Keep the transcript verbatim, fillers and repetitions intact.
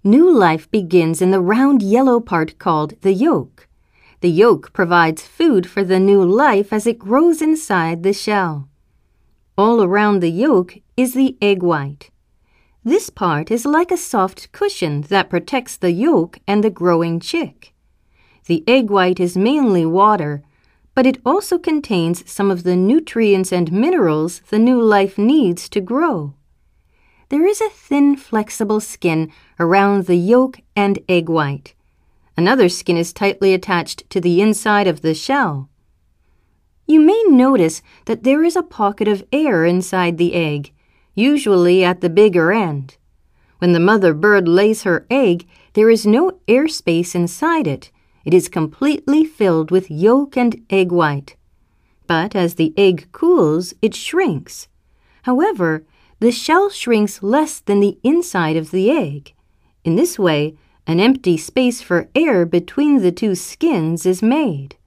New life begins in the round yellow part called the yolk. The yolk provides food for the new life as it grows inside the shell. All around the yolk is the egg white. This part is like a soft cushion that protects the yolk and the growing chick. The egg white is mainly water, but it also contains some of the nutrients and minerals the new life needs to grow. There is a thin, flexible skin around the yolk and egg white. Another skin is tightly attached to the inside of the shell. You may notice that there is a pocket of air inside the egg, usually at the bigger end. When the mother bird lays her egg, there is no air space inside it. It is completely filled with yolk and egg white. But as the egg cools, it shrinks. However, the shell shrinks less than the inside of the egg. In this way, an empty space for air between the two skins is made.